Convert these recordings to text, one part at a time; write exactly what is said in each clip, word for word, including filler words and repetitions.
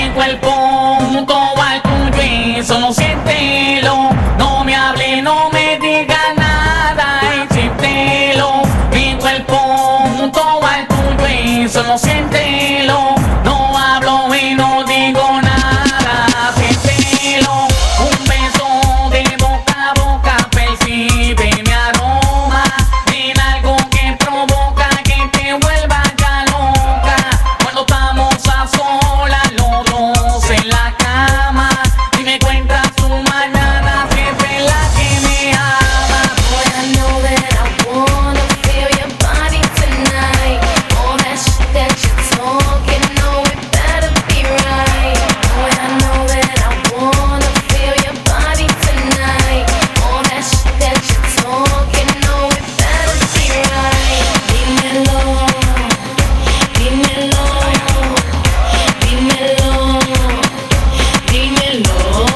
Mi cuerpo junto al tuyo y solo siéntelo. No me hable, no me diga nada y siéntelo. Mi cuerpo junto al tuyo y solo siéntelo. No hablo y no digo nada, siéntelo. Un beso de boca a boca, percibe mi aroma. Ven algo que provoca que te vuelva ya loca. Cuando estamos a solas los dos en la cama y me cuentas tu mañana, siempre la que me ama. Boy, I know that I wanna feel your body tonight. All that shit that you're talking, no, it better be right. Boy, I know that I wanna feel your body tonight. All that shit that you're talking, no, it better be right. Dímelo, dímelo, dímelo, dímelo,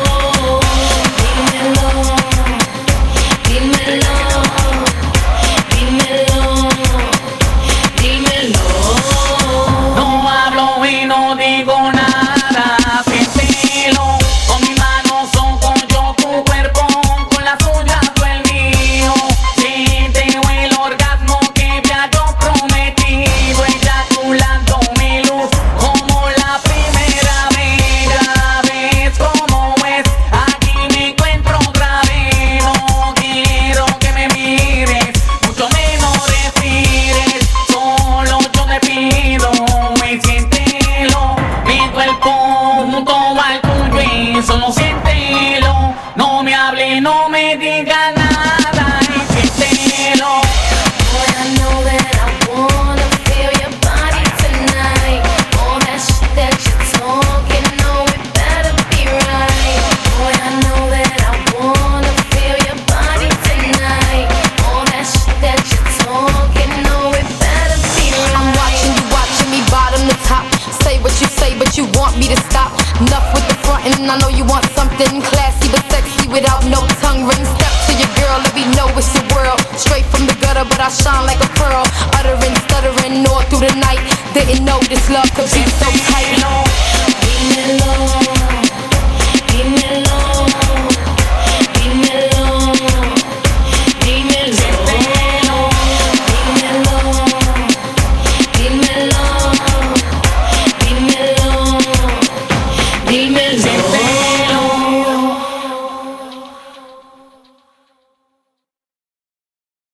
dímelo, dímelo, dímelo, dímelo. No hablo y no digo nada, siéntelo. Con mi mano toco yo tu cuerpo, con la tuya tú el mío. Siente el orgasmo que ya yo prometido, eyaculando mi luz como la primera vez. Ya ves cómo es, aquí me encuentro otra vez. No quiero que me mires, mucho menos respires. Solo yo te pido y siéntelo. Mi cuerpo junto al tuyo y solo siéntelo. No me hable, no me diga nada y siéntelo. Boy, I know that I wanna feel your body tonight. All that shit that you're talking, no, it better be right. Boy, I know that I wanna feel your body tonight. All that shit that you're talking, no, it better be right. I'm watching you, watching me bottom to top. Say what you say, but you want me to stop. Enough with the frontin', I know you want something classy but sexy without no tongue ring. Step to your girl, let me know it's your world. Straight from the gutter, but I shine like a pearl. Uttering, stuttering all through the night. Didn't know this love could be so tight. Dímelo, dímelo.